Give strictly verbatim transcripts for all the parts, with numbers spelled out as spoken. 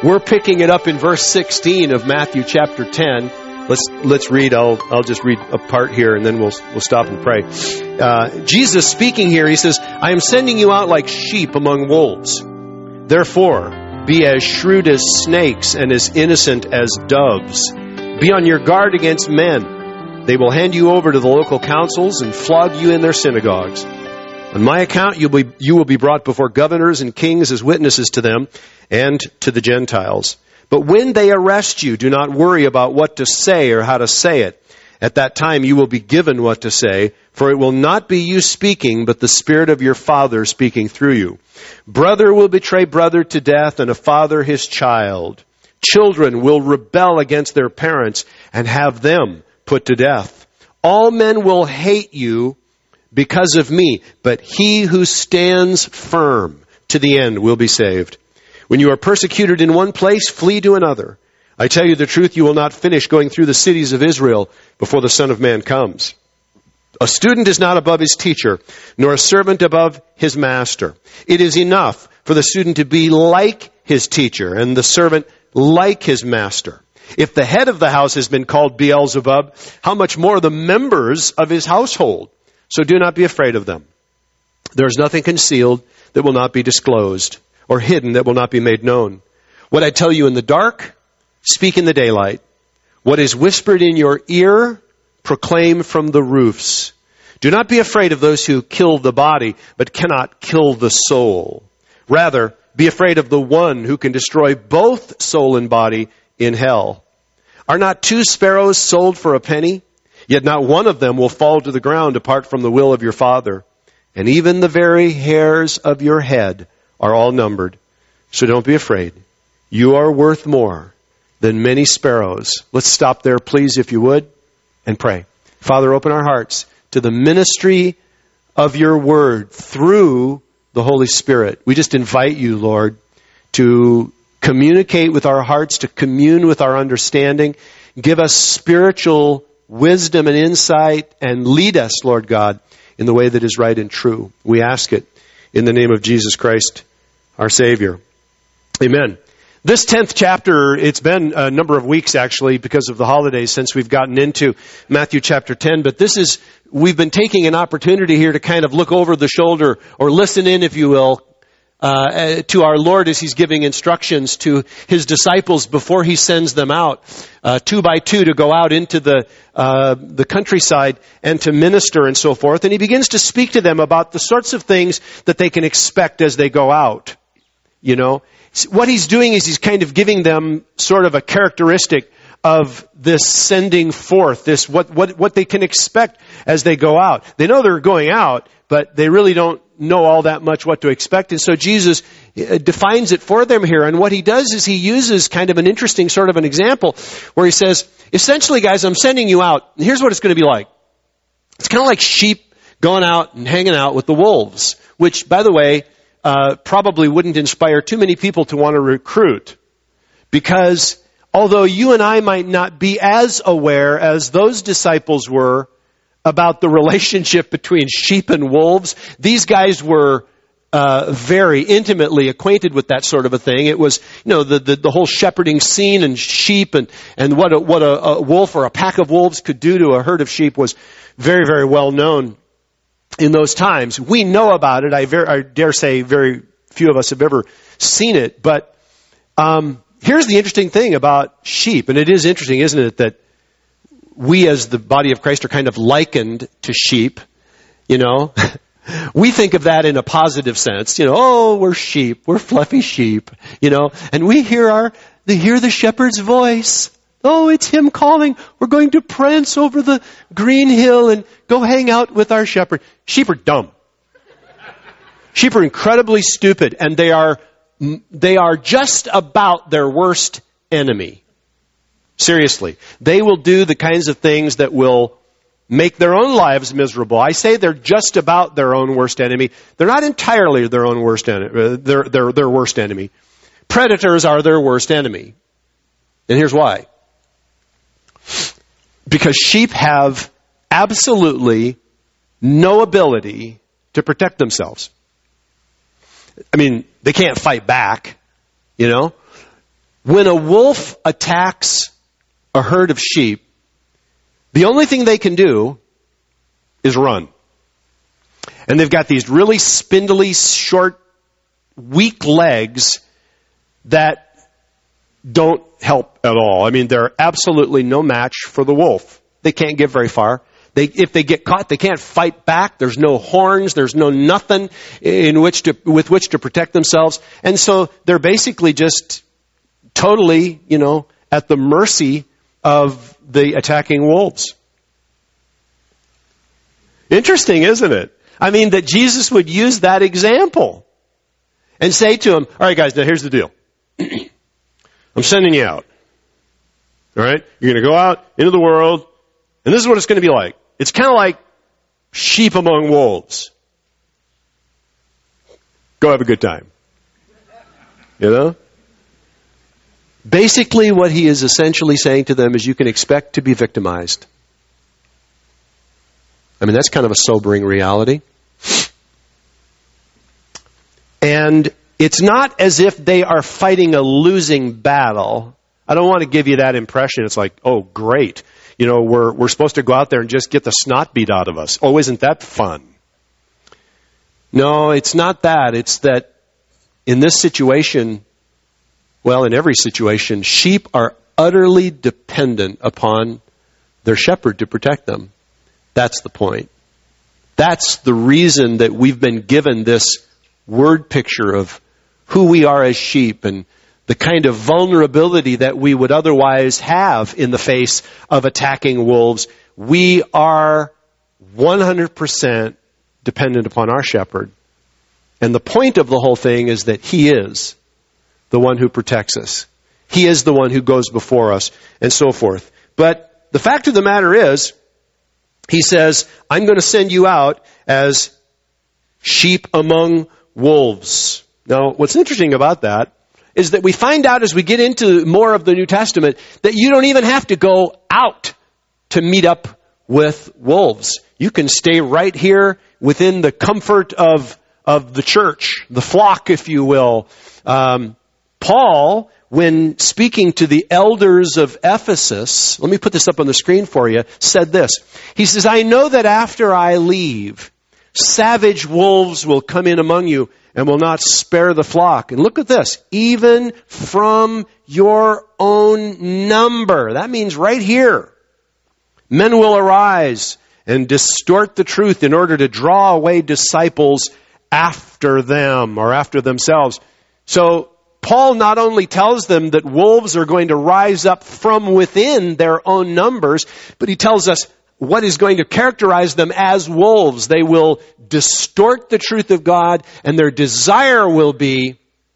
We're picking it up in verse sixteen of Matthew chapter ten. Let's let's read. I'll I'll just read a part here, and then we'll we'll stop and pray. Uh, Jesus speaking here, he says, "I am sending you out like sheep among wolves. Therefore, be as shrewd as snakes and as innocent as doves. Be on your guard against men. They will hand you over to the local councils and flog you in their synagogues. On my account, you'll be, you will be brought before governors and kings as witnesses to them and to the Gentiles. But when they arrest you, do not worry about what to say or how to say it. At that time, you will be given what to say, for it will not be you speaking, but the Spirit of your Father speaking through you. Brother will betray brother to death, and a father his child. Children will rebel against their parents and have them put to death. All men will hate you because of me, but he who stands firm to the end will be saved. When you are persecuted in one place, flee to another. I tell you the truth, you will not finish going through the cities of Israel before the Son of Man comes. A student is not above his teacher, nor a servant above his master. It is enough for the student to be like his teacher, and the servant like his master. If the head of the house has been called Beelzebub, how much more the members of his household? So do not be afraid of them. There is nothing concealed that will not be disclosed, or hidden that will not be made known. What I tell you in the dark, speak in the daylight. What is whispered in your ear, proclaim from the roofs. Do not be afraid of those who kill the body, but cannot kill the soul. Rather, be afraid of the one who can destroy both soul and body in hell. Are not two sparrows sold for a penny? Yet not one of them will fall to the ground apart from the will of your Father. And even the very hairs of your head are all numbered. So don't be afraid. You are worth more than many sparrows. Let's stop there, please, if you would, and pray. Father, open our hearts to the ministry of your word through the Holy Spirit. We just invite you, Lord, to communicate with our hearts, to commune with our understanding. Give us spiritual wisdom and insight, and lead us, Lord God, in the way that is right and true. We ask it in the name of Jesus Christ, our Savior. Amen. This tenth chapter, it's been a number of weeks actually because of the holidays since we've gotten into Matthew chapter ten, but this is, we've been taking an opportunity here to kind of look over the shoulder, or listen in, if you will, Uh, to our Lord as He's giving instructions to His disciples before He sends them out, uh, two by two, to go out into the uh, the countryside and to minister and so forth. And He begins to speak to them about the sorts of things that they can expect as they go out. You know, what He's doing is He's kind of giving them sort of a characteristic of this sending forth, this what what what they can expect as they go out. They know they're going out, but they really don't know all that much what to expect. And so Jesus defines it for them here. And what He does is He uses kind of an interesting sort of an example where He says, essentially, guys, I'm sending you out. And here's what it's going to be like. It's kind of like sheep going out and hanging out with the wolves, which, by the way, uh, probably wouldn't inspire too many people to want to recruit. Because although you and I might not be as aware as those disciples were about the relationship between sheep and wolves, these guys were uh, very intimately acquainted with that sort of a thing. It was, you know, the, the, the whole shepherding scene and sheep and, and what, a, what a, a wolf or a pack of wolves could do to a herd of sheep was very, very well known in those times. We know about it. I, ver- I dare say very few of us have ever seen it. But um, here's the interesting thing about sheep, and it is interesting, isn't it, that we as the body of Christ are kind of likened to sheep, you know. We think of that in a positive sense, you know, oh, we're sheep, we're fluffy sheep, you know, and we hear our, they hear the shepherd's voice. Oh, it's Him calling. We're going to prance over the green hill and go hang out with our shepherd. Sheep are dumb. Sheep are incredibly stupid, and they are, they are just about their worst enemy. Seriously. They will do the kinds of things that will make their own lives miserable. I say they're just about their own worst enemy. They're not entirely their own worst enemy. Their, their, their worst enemy. Predators are their worst enemy. And here's why. Because sheep have absolutely no ability to protect themselves. I mean, they can't fight back, you know. When a wolf attacks a herd of sheep, the only thing they can do is run. And they've got these really spindly, short, weak legs that don't help at all. I mean, they're absolutely no match for the wolf. They can't get very far. They, if they get caught, they can't fight back. There's no horns. There's no nothing in which to, with which to protect themselves. And so they're basically just totally, you know, at the mercy of the attacking wolves. Interesting, isn't it? I mean, that Jesus would use that example and say to them, all right, guys, now here's the deal. I'm sending you out. All right? You're going to go out into the world, and this is what it's going to be like. It's kind of like sheep among wolves. Go have a good time. You know? Basically, what he is essentially saying to them is you can expect to be victimized. I mean, that's kind of a sobering reality. And it's not as if they are fighting a losing battle. I don't want to give you that impression. It's like, oh, great. You know, we're we're supposed to go out there and just get the snot beat out of us. Oh, isn't that fun? No, it's not that. It's that in this situation, well, in every situation, sheep are utterly dependent upon their shepherd to protect them. That's the point. That's the reason that we've been given this word picture of who we are as sheep and the kind of vulnerability that we would otherwise have in the face of attacking wolves. We are one hundred percent dependent upon our shepherd. And the point of the whole thing is that he is the one who protects us. He is the one who goes before us and so forth. But the fact of the matter is, he says, I'm going to send you out as sheep among wolves. Now, what's interesting about that is that we find out as we get into more of the New Testament that you don't even have to go out to meet up with wolves. You can stay right here within the comfort of, of the church, the flock, if you will. Um, Paul, when speaking to the elders of Ephesus, let me put this up on the screen for you, said this. He says, I know that after I leave, savage wolves will come in among you and will not spare the flock. And look at this. Even from your own number. That means right here. Men will arise and distort the truth in order to draw away disciples after them or after themselves. So Paul not only tells them that wolves are going to rise up from within their own numbers, but he tells us what is going to characterize them as wolves. They will distort the truth of God, and their desire will be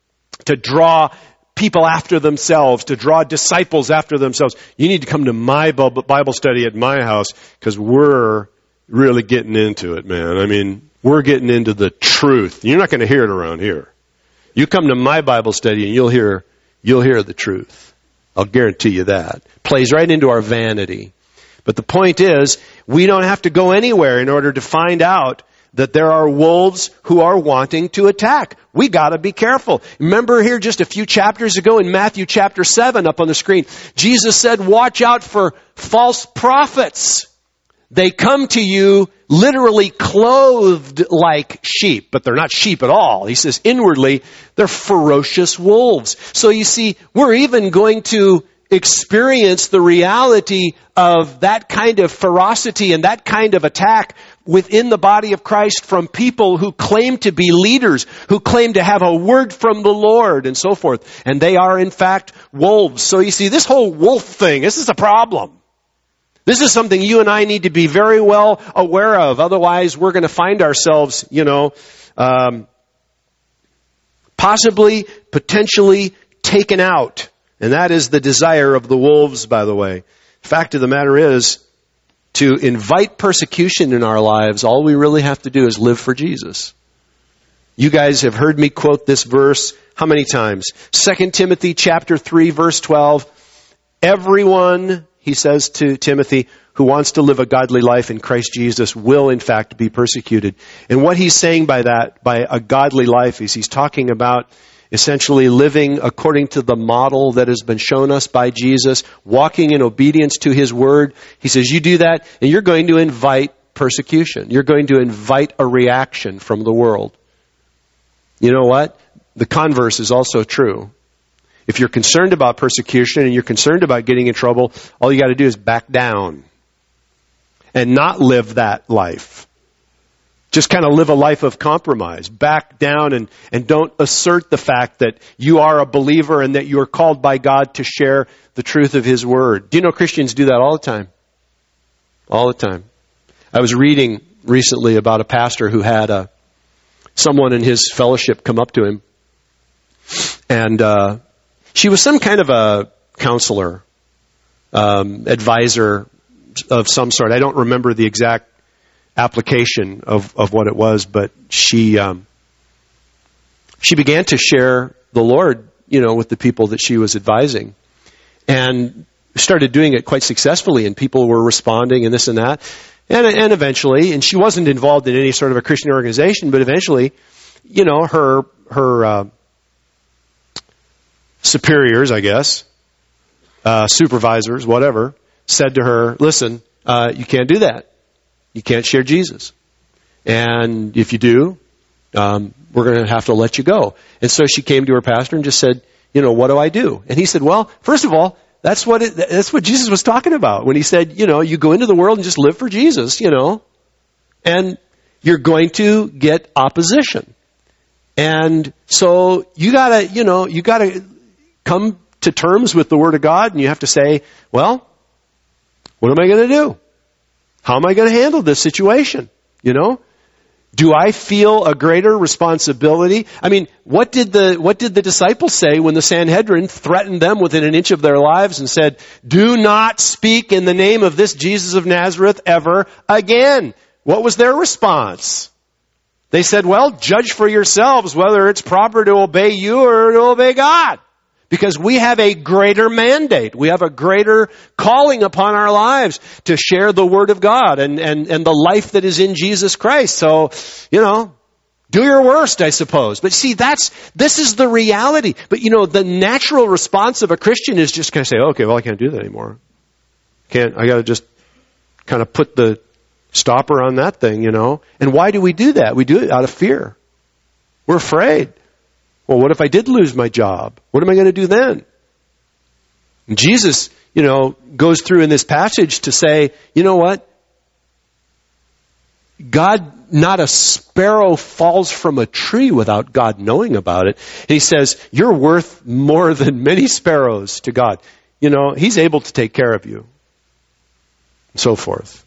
to draw people after themselves, to draw disciples after themselves. You need to come to my Bible study at my house because we're really getting into it, man. I mean, we're getting into the truth. You're not going to hear it around here. You come to my Bible study and you'll hear you'll hear the truth. I'll guarantee you that. Plays right into our vanity. But the point is, we don't have to go anywhere in order to find out that there are wolves who are wanting to attack. We got to be careful. Remember here just a few chapters ago in Matthew chapter seven up on the screen, Jesus said, watch out for false prophets. They come to you literally clothed like sheep, but they're not sheep at all. He says inwardly, they're ferocious wolves. So you see, we're even going to experience the reality of that kind of ferocity and that kind of attack within the body of Christ from people who claim to be leaders, who claim to have a word from the Lord and so forth. And they are in fact wolves. So you see, this whole wolf thing, this is a problem. This is something you and I need to be very well aware of. Otherwise, we're going to find ourselves, you know, um, possibly, potentially taken out. And that is the desire of the wolves, by the way. Fact of the matter is, to invite persecution in our lives, all we really have to do is live for Jesus. You guys have heard me quote this verse how many times? Second Timothy chapter three, verse twelve. Everyone, he says to Timothy, who wants to live a godly life in Christ Jesus will in fact be persecuted. And what he's saying by that, by a godly life, is he's talking about essentially living according to the model that has been shown us by Jesus, walking in obedience to His Word. He says, you do that, and you're going to invite persecution. You're going to invite a reaction from the world. You know what? The converse is also true. If you're concerned about persecution and you're concerned about getting in trouble, all you got to do is back down and not live that life. Just kind of live a life of compromise. Back down and, and don't assert the fact that you are a believer and that you are called by God to share the truth of His Word. Do you know Christians do that all the time? All the time. I was reading recently about a pastor who had a, someone in his fellowship come up to him. And uh, she was some kind of a counselor, um, advisor of some sort. I don't remember the exact application of, of what it was, but she um, she began to share the Lord, you know, with the people that she was advising, and started doing it quite successfully. And people were responding, and this and that, and and eventually, and she wasn't involved in any sort of a Christian organization, but eventually, you know, her her uh, superiors, I guess, uh, supervisors, whatever, said to her, "Listen, uh, you can't do that. You can't share Jesus. And if you do, um, we're going to have to let you go." And so she came to her pastor and just said, you know, what do I do? And he said, well, first of all, that's what it, that's what Jesus was talking about when He said, you know, you go into the world and just live for Jesus, you know, and you're going to get opposition. And so you got to, you know, you got to come to terms with the Word of God, and you have to say, well, what am I going to do? How am I going to handle this situation? You know, do I feel a greater responsibility? I mean, what did the what did the disciples say when the Sanhedrin threatened them within an inch of their lives and said, "Do not speak in the name of this Jesus of Nazareth ever again"? What was their response? They said, "Well, judge for yourselves whether it's proper to obey you or to obey God." Because we have a greater mandate. We have a greater calling upon our lives to share the Word of God and, and, and the life that is in Jesus Christ. So, you know, do your worst, I suppose. But see, that's, this is the reality. But you know, the natural response of a Christian is just kind of say, okay, well, I can't do that anymore. Can't, I gotta just kind of put the stopper on that thing, you know. And why do we do that? We do it out of fear. We're afraid. Well, what if I did lose my job? What am I going to do then? And Jesus, you know, goes through in this passage to say, you know what? God, not a sparrow falls from a tree without God knowing about it. And He says, you're worth more than many sparrows to God. You know, He's able to take care of you. And so forth.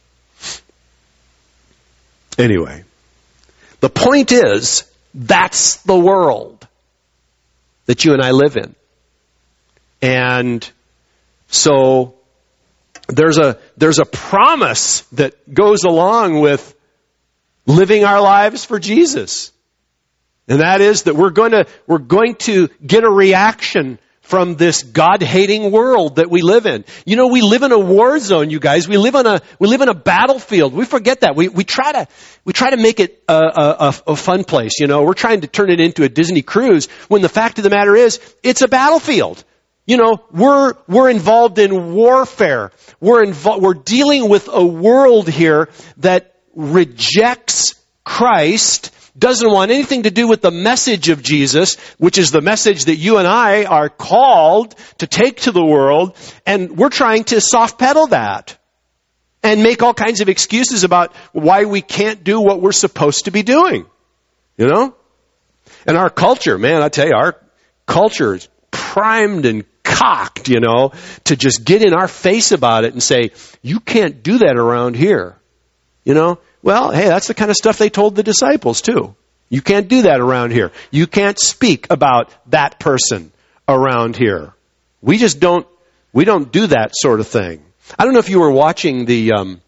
Anyway, the point is, that's the world that you and I live in. And so there's a there's a promise that goes along with living our lives for Jesus. And that is that we're going to we're going to get a reaction from this God-hating world that we live in. You know, we live in a war zone, you guys. We live on a we live in a battlefield. We forget that. We we try to we try to make it a, a, a fun place. You know, we're trying to turn it into a Disney cruise when the fact of the matter is, it's a battlefield. You know, we're we're involved in warfare. We're involved. We're dealing with a world here that rejects Christ. Doesn't want anything to do with the message of Jesus, which is the message that you and I are called to take to the world, and we're trying to soft pedal that and make all kinds of excuses about why we can't do what we're supposed to be doing. You know? And our culture, man, I tell you, our culture is primed and cocked, you know, to just get in our face about it and say, you can't do that around here. You know? Well, hey, that's the kind of stuff they told the disciples too. You can't do that around here. You can't speak about that person around here. We just don't, we don't do that sort of thing. I don't know if you were watching the, um,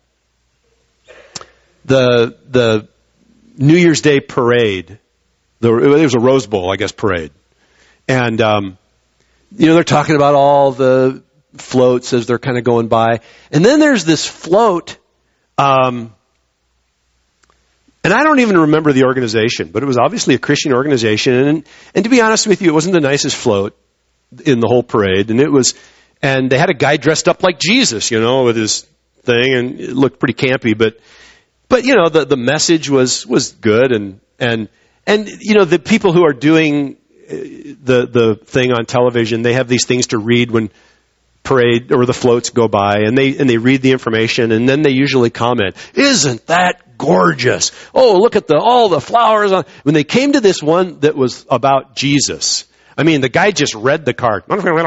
the, the New Year's Day parade. The, it was a Rose Bowl, I guess, parade. And, um, you know, they're talking about all the floats as they're kind of going by. And then there's this float, um, And I don't even remember the organization, but it was obviously a Christian organization. And, and to be honest with you, it wasn't the nicest float in the whole parade. And it was, and they had a guy dressed up like Jesus, you know, with his thing, and it looked pretty campy. But, but you know, the, the message was, was good. And, and, and, you know, the people who are doing the, the thing on television, they have these things to read when parade or the floats go by, and they and they read the information, and then they usually comment, "Isn't that gorgeous? Oh, look at the all the flowers on." When they came to this one that was about Jesus, I mean, the guy just read the card,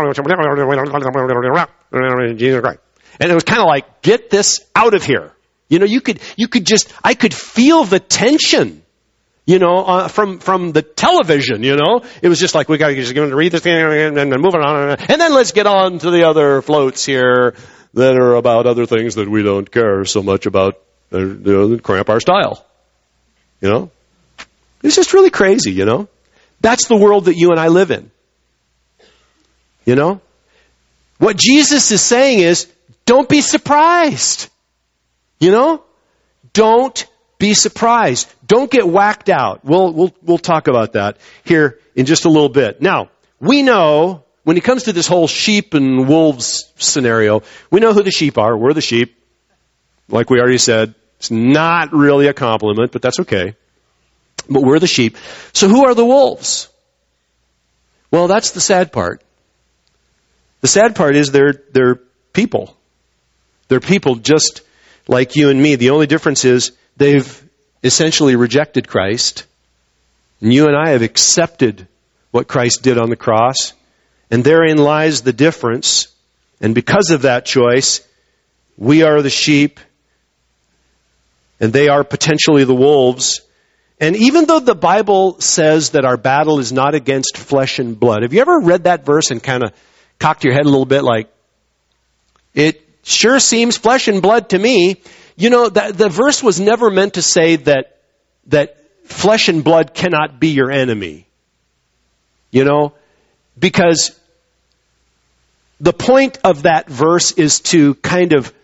Jesus Christ, and it was kind of like, "Get this out of here." You know, you could you could just I could feel the tension. You know, uh, from from the television, you know. It was just like, we got to just read this thing and then move on. And then let's get on to the other floats here that are about other things that we don't care so much about, uh, you know, cramp our style. You know? It's just really crazy, you know. That's the world that you and I live in. You know? What Jesus is saying is, don't be surprised. You know? Don't be surprised. Don't get whacked out. We'll, we'll, we'll talk about that here in just a little bit. Now, we know, when it comes to this whole sheep and wolves scenario, we know who the sheep are. We're the sheep. Like we already said, it's not really a compliment, but that's okay. But we're the sheep. So who are the wolves? Well, that's the sad part. The sad part is they're, they're people. They're people just like you and me. The only difference is they've essentially rejected Christ. And you and I have accepted what Christ did on the cross. And therein lies the difference. And because of that choice, we are the sheep. And they are potentially the wolves. And even though the Bible says that our battle is not against flesh and blood, have you ever read that verse and kind of cocked your head a little bit like, it sure seems flesh and blood to me? You know, the, the verse was never meant to say that that flesh and blood cannot be your enemy. You know, because the point of that verse is to kind of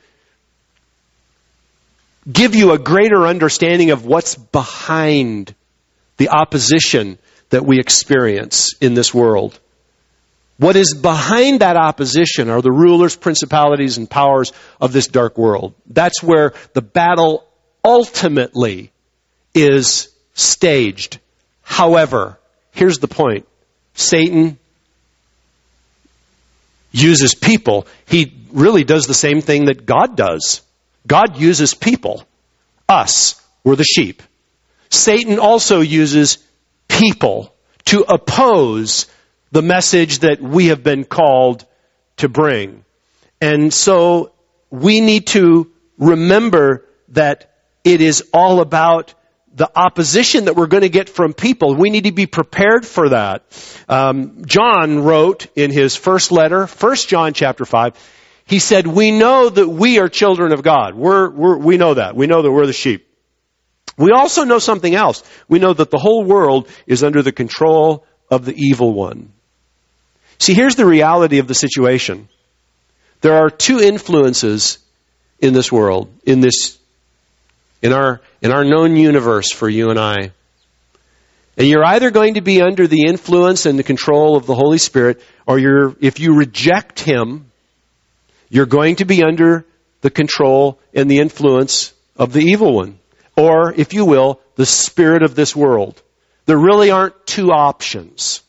give you a greater understanding of what's behind the opposition that we experience in this world. What is behind that opposition are the rulers, principalities, and powers of this dark world. That's where the battle ultimately is staged. However, here's the point. Satan uses people. He really does the same thing that God does. God uses people. Us, we're the sheep. Satan also uses people to oppose the message that we have been called to bring. And so we need to remember that it is all about the opposition that we're going to get from people. We need to be prepared for that. Um, John wrote in his first letter, First John chapter five, he said, we know that we are children of God. We're, we're, we know that. We know that we're the sheep. We also know something else. We know that the whole world is under the control of the evil one. See, here's the reality of the situation. There are two influences in this world, in this, in our, in our known universe for you and I. And you're either going to be under the influence and the control of the Holy Spirit, or you're, if you reject Him, you're going to be under the control and the influence of the evil one. Or, if you will, the spirit of this world. There really aren't two options.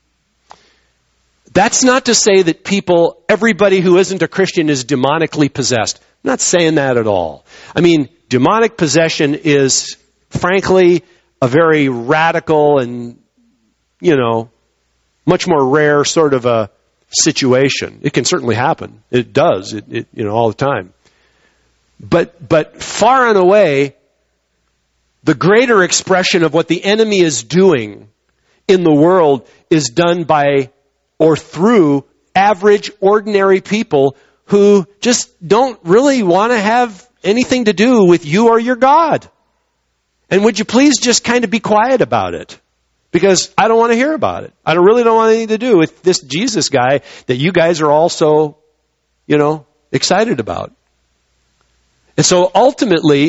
That's not to say that people, everybody who isn't a Christian is demonically possessed. I'm not saying that at all. I mean, demonic possession is, frankly, a very radical and, you know, much more rare sort of a situation. It can certainly happen. It does, it, it, you know, all the time. But, but far and away, the greater expression of what the enemy is doing in the world is done by or through average, ordinary people who just don't really want to have anything to do with you or your God. And would you please just kind of be quiet about it? Because I don't want to hear about it. I don't really don't want anything to do with this Jesus guy that you guys are all so, you know, excited about. And so ultimately,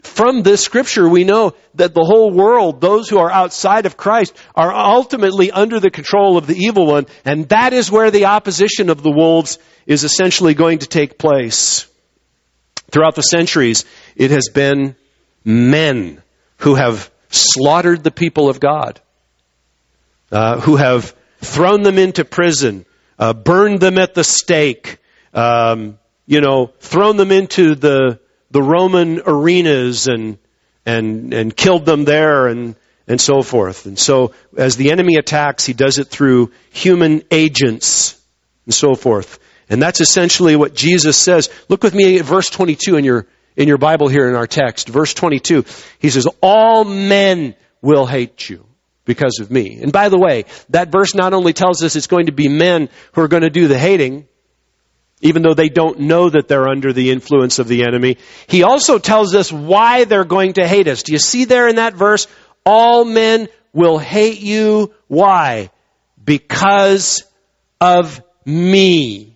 from this scripture, we know that the whole world, those who are outside of Christ, are ultimately under the control of the evil one. And that is where the opposition of the wolves is essentially going to take place. Throughout the centuries, it has been men who have slaughtered the people of God, uh, who have thrown them into prison, uh, burned them at the stake, um, you know, thrown them into the the Roman arenas and and and killed them there and and so forth. And so as the enemy attacks, he does it through human agents and so forth. And that's essentially what Jesus says. Look with me at verse twenty-two in your in your Bible here in our text. Verse twenty-two. He says, all men will hate you because of me. And by the way, that verse not only tells us it's going to be men who are going to do the hating, even though they don't know that they're under the influence of the enemy. He also tells us why they're going to hate us. Do you see there in that verse? All men will hate you. Why? Because of me.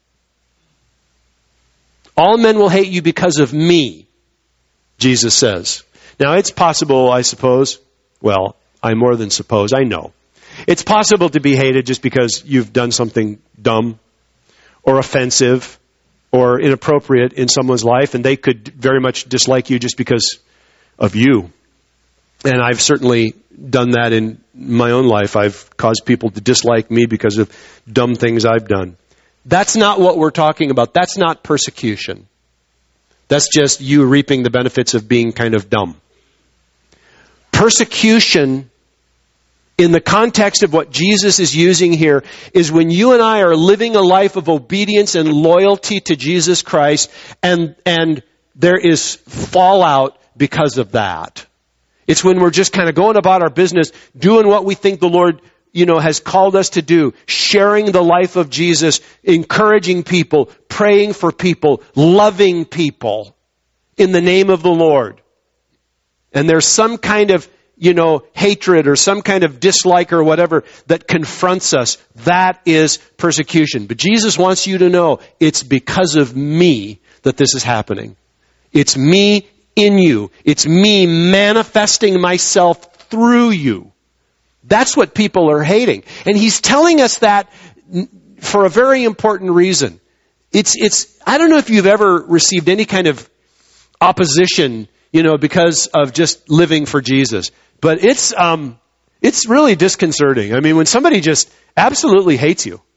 All men will hate you because of me, Jesus says. Now, it's possible, I suppose, well, I more than suppose, I know. It's possible to be hated just because you've done something dumb or offensive or inappropriate in someone's life, and they could very much dislike you just because of you. And I've certainly done that in my own life. I've caused people to dislike me because of dumb things I've done. That's not what we're talking about. That's not persecution. That's just you reaping the benefits of being kind of dumb. Persecution, in the context of what Jesus is using here, is when you and I are living a life of obedience and loyalty to Jesus Christ, and and there is fallout because of that. It's when we're just kind of going about our business, doing what we think the Lord, you know, has called us to do, sharing the life of Jesus, encouraging people, praying for people, loving people in the name of the Lord. And there's some kind of, you know, hatred or some kind of dislike or whatever that confronts us. That is persecution. But Jesus wants you to know it's because of me that this is happening. It's me in you. It's me manifesting myself through you. That's what people are hating. And he's telling us that for a very important reason. It's, it's, I don't know if you've ever received any kind of opposition, you know, because of just living for Jesus. But it's, um, it's really disconcerting. I mean, when somebody just absolutely hates you,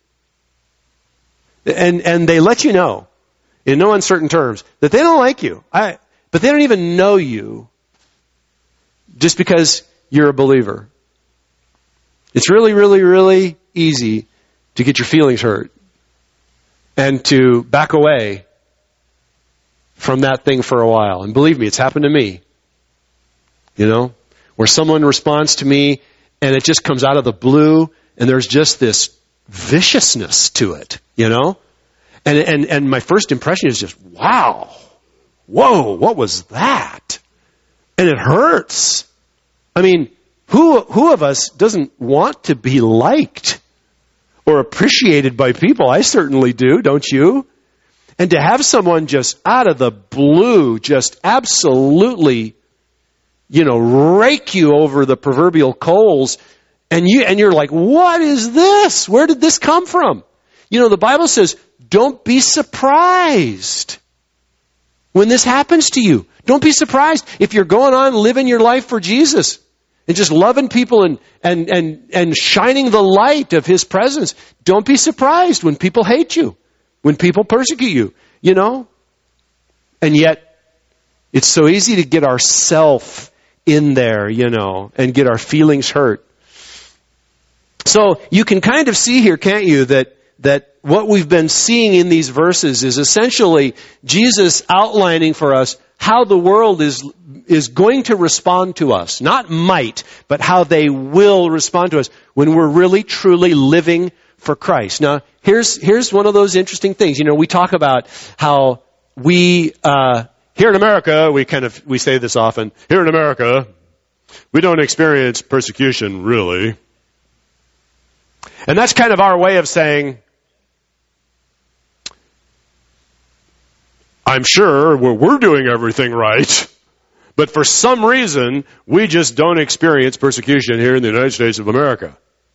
and, and they let you know in no uncertain terms that they don't like you, I, but they don't even know you just because you're a believer. It's really, really, really easy to get your feelings hurt and to back away from that thing for a while. And believe me, it's happened to me. You know, where someone responds to me and it just comes out of the blue and there's just this viciousness to it, you know? And and and my first impression is just, wow, whoa, what was that? And it hurts. I mean, Who who of us doesn't want to be liked or appreciated by people? I certainly do, don't you? And to have someone just out of the blue, just absolutely, you know, rake you over the proverbial coals, and you and you're like, what is this? Where did this come from? You know, the Bible says, don't be surprised when this happens to you. Don't be surprised if you're going on living your life for Jesus. And just loving people and, and, and, and shining the light of His presence. Don't be surprised when people hate you, when people persecute you, you know. And yet, it's so easy to get ourself in there, you know, and get our feelings hurt. So you can kind of see here, can't you, that that what we've been seeing in these verses is essentially Jesus outlining for us how the world is is going to respond to us. Not might, but how they will respond to us when we're really, truly living for Christ. Now, here's here's one of those interesting things. You know, we talk about how we, uh, here in America, we kind of, we say this often, here in America, we don't experience persecution, really. And that's kind of our way of saying, I'm sure we're, we're doing everything right, But for some reason, we just don't experience persecution here in the United States of America.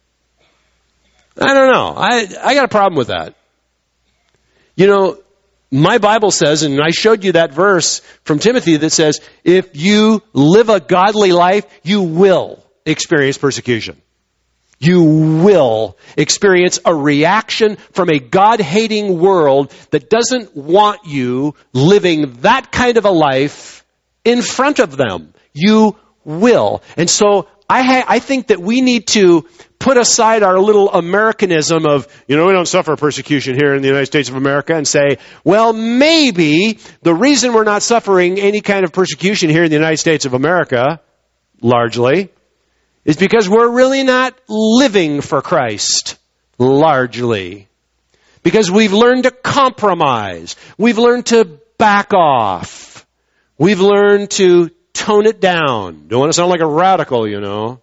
I don't know. I, I got a problem with that. You know, my Bible says, and I showed you that verse from Timothy that says, if you live a godly life, you will experience persecution. You will experience a reaction from a God-hating world that doesn't want you living that kind of a life in front of them. You will. And so I, ha- I think that we need to put aside our little Americanism of, you know, we don't suffer persecution here in the United States of America, and say, well, maybe the reason we're not suffering any kind of persecution here in the United States of America, largely, is because we're really not living for Christ, largely. Because we've learned to compromise. We've learned to back off. We've learned to tone it down. Don't want to sound like a radical, you know.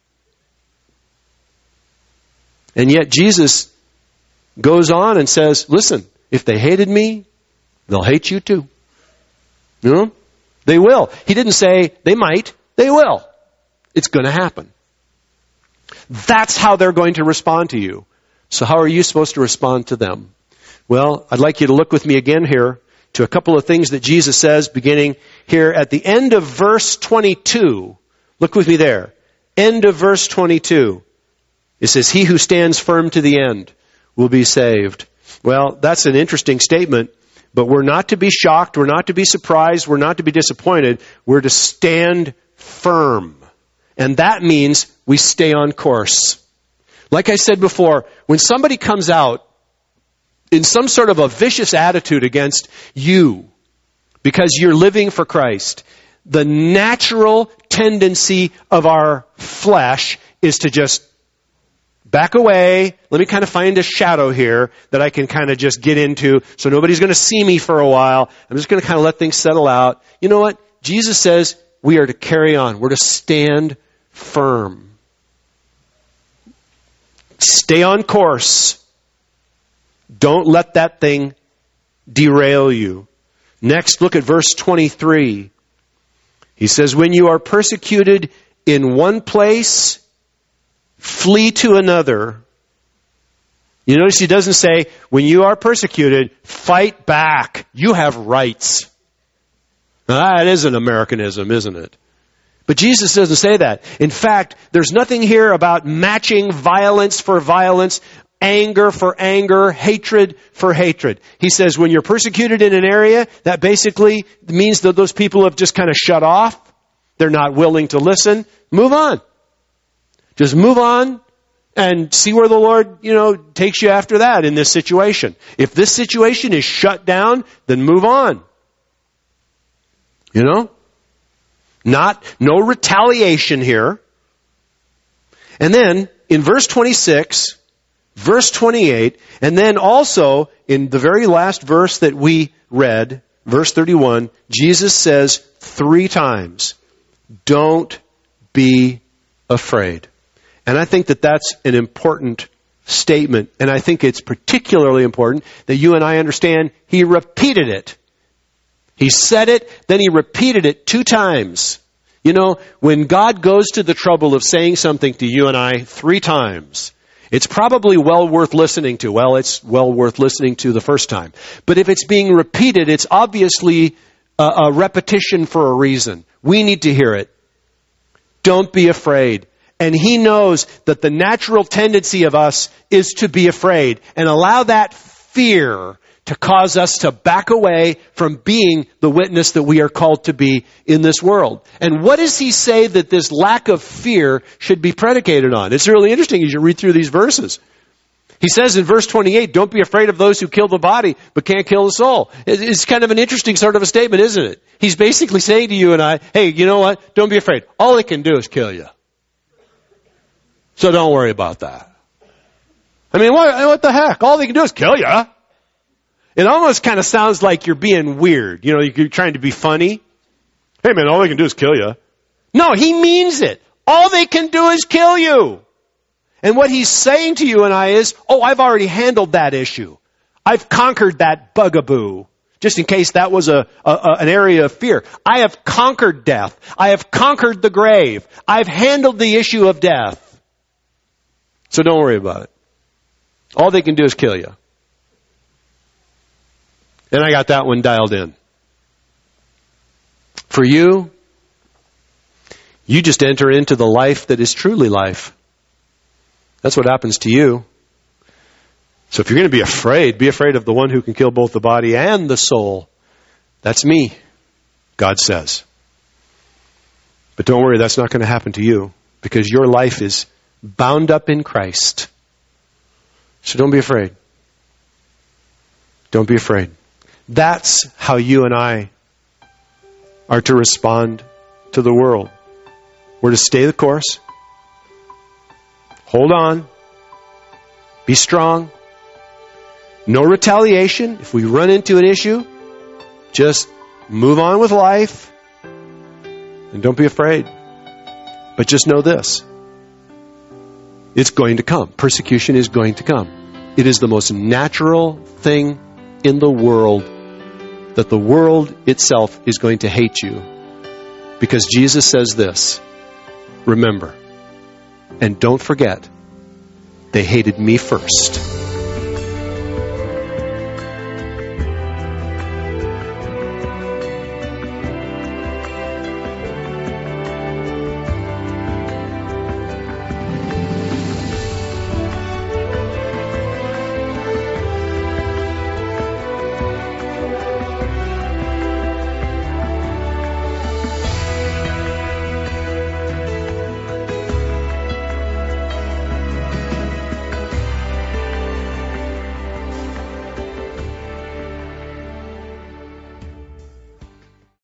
And yet Jesus goes on and says, listen, if they hated me, they'll hate you too. You know? They will. He didn't say they might. They will. It's going to happen. That's how they're going to respond to you. So how are you supposed to respond to them? Well, I'd like you to look with me again here to a couple of things that Jesus says beginning here at the end of verse twenty-two. Look with me there. End of verse twenty-two. It says, he who stands firm to the end will be saved. Well, that's an interesting statement, but we're not to be shocked. We're not to be surprised. We're not to be disappointed. We're to stand firm. And that means we stay on course. Like I said before, when somebody comes out in some sort of a vicious attitude against you because you're living for Christ, the natural tendency of our flesh is to just back away. Let me kind of find a shadow here that I can kind of just get into so nobody's going to see me for a while. I'm just going to kind of let things settle out. You know what? Jesus says we are to carry on. We're to stand firm. Stay on course. Don't let that thing derail you. Next, look at verse twenty-three. He says, when you are persecuted in one place, flee to another. You notice he doesn't say, when you are persecuted, fight back. You have rights. Now, that is an Americanism, isn't it? But Jesus doesn't say that. In fact, there's nothing here about matching violence for violence, anger for anger, hatred for hatred. He says when you're persecuted in an area, that basically means that those people have just kind of shut off. They're not willing to listen. Move on. Just move on and see where the Lord, you know, takes you after that in this situation. If this situation is shut down, then move on. You know? Not, no retaliation here. And then in verse twenty-six, verse twenty-eight, and then also in the very last verse that we read, verse thirty-one, Jesus says three times, don't be afraid. And I think that that's an important statement. And I think it's particularly important that you and I understand he repeated it. He said it, then he repeated it two times. You know, when God goes to the trouble of saying something to you and I three times, it's probably well worth listening to. Well, it's well worth listening to the first time. But if it's being repeated, it's obviously a, a repetition for a reason. We need to hear it. Don't be afraid. And he knows that the natural tendency of us is to be afraid and allow that fear to cause us to back away from being the witness that we are called to be in this world. And what does he say that this lack of fear should be predicated on? It's really interesting as you read through these verses. He says in verse twenty-eight, don't be afraid of those who kill the body, but can't kill the soul. It's kind of an interesting sort of a statement, isn't it? He's basically saying to you and I, hey, you know what? Don't be afraid. All they can do is kill you. So don't worry about that. I mean, what, what the heck? All they can do is kill you. It almost kind of sounds like you're being weird. You know, you're trying to be funny. Hey man, all they can do is kill you. No, he means it. All they can do is kill you. And what he's saying to you and I is, oh, I've already handled that issue. I've conquered that bugaboo. just in case that was a, a, a an area of fear. I have conquered death. I have conquered the grave. I've handled the issue of death. So don't worry about it. All they can do is kill you. And I got that one dialed in. For you, you just enter into the life that is truly life. That's what happens to you. So if you're going to be afraid, be afraid of the one who can kill both the body and the soul. That's me, God says. But don't worry, that's not going to happen to you, because your life is bound up in Christ. So don't be afraid. Don't be afraid. That's how you and I are to respond to the world. We're to stay the course. Hold on. Be strong. No retaliation. If we run into an issue, just move on with life. And don't be afraid. But just know this. It's going to come. Persecution is going to come. It is the most natural thing in the world that the world itself is going to hate you. Because Jesus says this, remember, and don't forget, they hated me first.